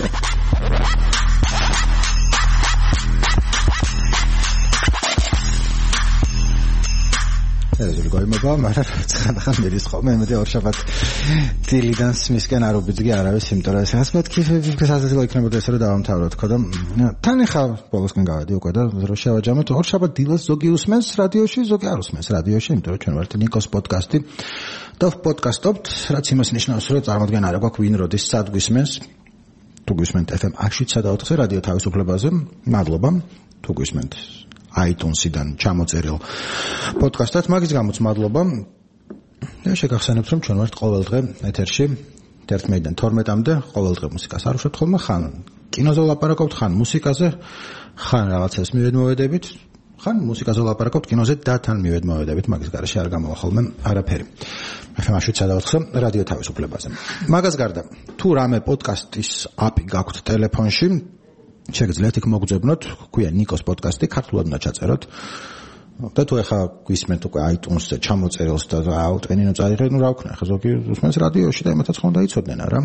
ეს გოიმება, მაგრამ ცხადახან მერის ხოლმე მე ორშაბათ დილიდან სმისკენ არ უბიძგი არავის, იმიტომ რომ ეს ასეთ კიფებისასაც იქნებოდა ესე რომ დავამთავროთ ხო და თან ახლა ბოლოსკენ გავედი უკვე და რო შევაჯამოთ ორშაბათ დილას ზოგი უსმენს რადიოში, ზოგი არ უსმენს რადიოში, იმიტომ რომ ჩვენ ვართ ნიკოს პოდკასტი და პოდკასტობთ, რაც იმას ნიშნავს, რომ წარმოდგენა არ გვაქვს ვინ როდის სად გვისმენს. თუ გვისმენთ FM 107.4-ზე რადიო თავისუფლებაზე, მადლობა. თუ გვისმენთ iTunes-იდან ჩამოწერილ პოდკასტად, მაგის გამოც მადლობა. და შეგახსენებთ, რომ ჩვენ ვართ ყოველდღე ეთერში 11-დან 12-მდე, ყოველდღე მუსიკას არ უშვებთ ხოლმე, ხან კინოზე ვლაპარაკობთ, ხან მუსიკაზე, ხან რაღაცას მივედმოვედებით, ხან მუსიკაზე ვლაპარაკობთ, კინოზე და თან მივედმოვედებით, მაგის გარეშე არ გამოვა ხოლმე არაფერი. FM 107.4-ზე რადიო თავისუფლებაზე. მაგას გარდა, თუ რამე პოდკასტის აპი გაქვთ ტელეფონში, შეგიძლიათ იქ მოგძებნოთ, ქვია ნიკოს პოდკასტი, ქართულად უნდა ჩაწეროთ. და თუ ახლა გვისმენთ უკვე iTunes-ზე ჩამოწერილს და აუტყენინო წარიღეთ, ნუ რა ვქნა, ახლა ზოგი უსმენს რადიოში და იმათაც ხომ დაიცოდნენ არა?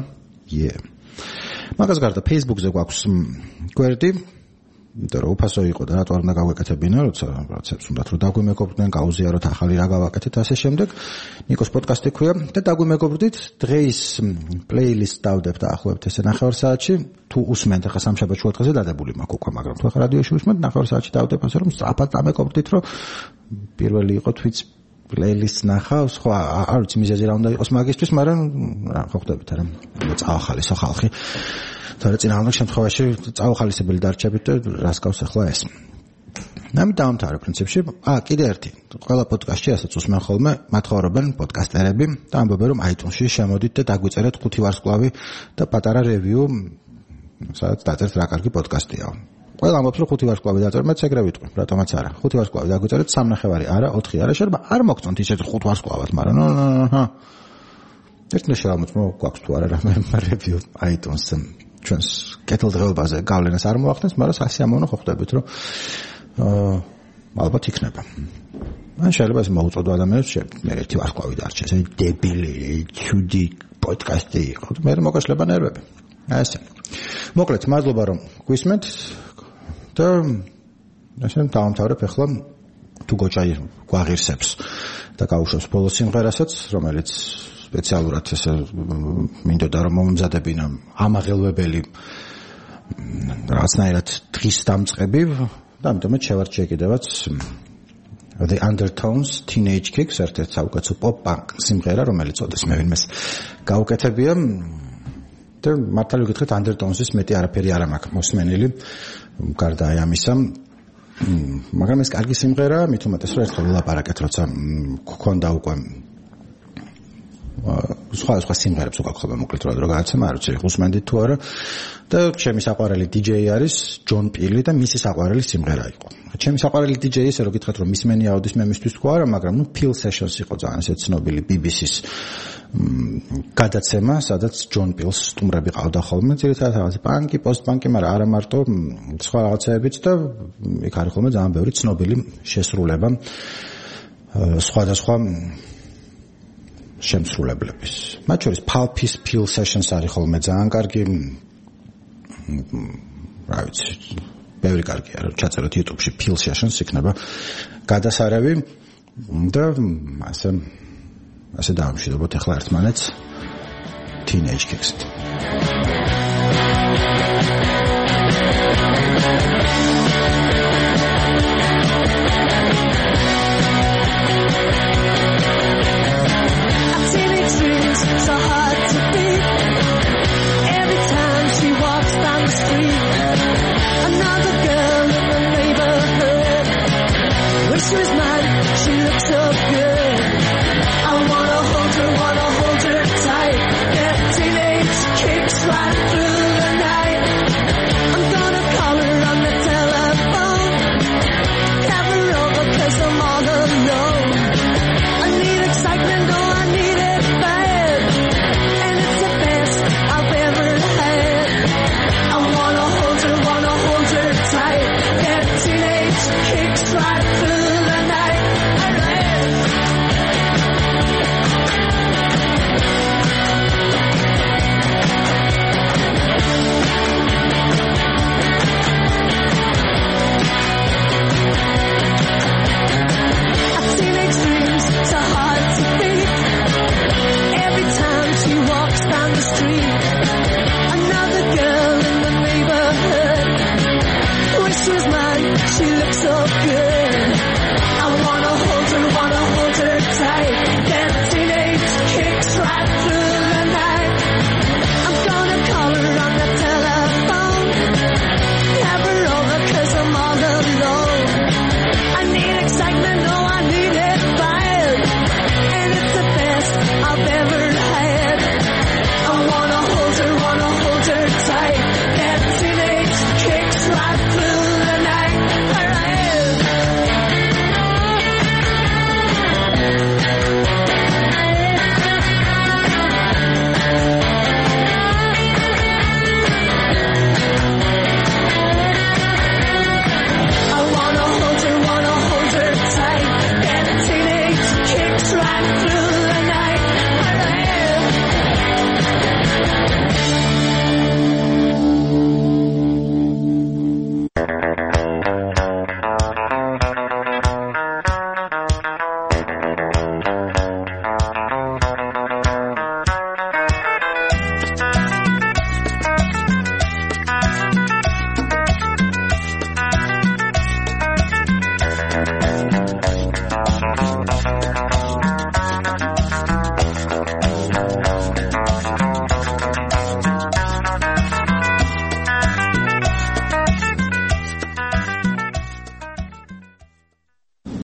მაგას გარდა Facebook-ზე გვაქვს გვერდი, იმიტომ რომ უფასო იყო და რატო არ უნდა გავაკეთებინა, როცა პროცესს უნდათ რომ დაგვიმეგობრდნენ, გაუზიაროთ ახალი რა გავაკეთეთ ასე შემდეგ. ნიკოს პოდკასტი ქვია და დაგვიმეგობრდით, დღეის პლეილისტ დავდებთ ახლობთ ესე ნახევარსაათში. თუ უსმენთ ახლა სამშაბათ შუადღეზე დადებული მაქვს უკვე, მაგრამ თუ ახლა რადიოში უსმენთ ნახევარსაათში დავდებ ასე რომ სწრაფად დამეგობრდით, რომ პირველი იყო თვით პლეილისტს ნახავს, ხო არ ვიცი მიზეზი რა უნდა იყოს მაგისთვის, მაგრამ რა ხო ხვდებით არა, წავახალისო ხალხი. თორე წინააღმდეგ შემთხვევაში წავახალისებელი დარჩებით და რას გავს ახლა ეს. ნამი დაამთავრე პრინციპში. კიდე ერთი. ყველა პოდკასტში ასეც უსმენ ხოლმე, მათხოვრობენ პოდკასტერები და ამბობენ რომ iTunes-ში შემოდით და დაგვიწერეთ 5 ვარსკვლავი და პატარა რევიუ, სადაც დაწერთ რა კარგი პოდკასტია. ყველა ამბობს რომ 5 ვარსკვლავი დაწერთ, მეც ეგრე ვიტყვი, რატომაც არა. 5 ვარსკვლავი დაგვიწერეთ, 3.5 არა, 4 არა, შეიძლება არ მოგწონთ ისეთ 5 ვარსკვლავად, მაგრამ ერთნე შევამოწმო გვაქვს თუ არა რამე რევიუ iTunes-ზე. ჩვენს კეთილდღეობაზე გავლენას არ მოახდენს, მაგრამ სასიამოვნო ხო ხვდებით, რომ ალბათ იქნება. ან შეიძლება ეს მოუწოდო ადამიანებს, მე ერთი ვარსკვლავი დარჩეს, ეს დებილი, ჩუდი პოდკასტი იყო, მე მოგაშლება ნერვები. ასე. მოკლედ, მადლობა რომ გვისმენთ და ასე დავამთავრებ ახლა თუ გოჭაი გვაღირსებს და გაუშვებს ბოლოს სიმღერასაც, რომელიც სპეციალურად ესე მინდოდა რომ მომზადებინა ამაღელვებელი რაღაცნაირად დღის დამწყები და ამიტომაც შევარჩიე კიდევაც The Undertones Teenage Kicks ერთ-ერთი საუკეთესო pop-punk სიმღერა, რომელიც ოდეს მე ვინმეს გაუკეთებია და მართალი გითხრათ Undertones-ის მეტი არაფერი არ მაქვს მოსმენილი გარდა ამისა, მაგრამ ეს კარგი სიმღერა, მით უმეტეს რომ ერთხელ ვლაპარაკეთ, როცა გქონდა უკვე სხვა სიმღერებს უკვე ხოლმე მოკლედ რა გადაცემა, არ ვიცი ხუსმენდით თუ არა და ჩემი საყვარელი DJ არის ჯონ პილი და მისი საყვარელი სიმღერა იყო. ჩემი საყვარელი DJ ისე რომ გითხრათ რომ მისმენი აუდის მე მისთვის თქვა არა, მაგრამ ნუ Phil Sessions იყო ძალიან ისე ცნობილი BBC-ს გადაცემა, სადაც ჯონ პილს სტუმრები ყავდა ხოლმე, ძირითადად რაღაც პანკი, პოსტ-პანკი, მაგრამ არა მარტო სხვა რაღაცებიც და იქ არის ხოლმე ძალიან ბევრი ცნობილი შესრულება სხვადასხვა შემსრულებლების. მათ შორის Pulp's Phil Sessions არის ხოლმე ძალიან კარგი. რა ვიცი, ბევრი კარგია, რომ ჩაწეროთ YouTube-ში Phil Sessions იქნება გადასარევი და ასე დავამშვიდობოთ ახლა ერთმანეთს Teenage Kicks-ით. She was mine, she looked so good. I wanna hold her tight. Get teenage kicks right through the night. I'm gonna call her on the telephone.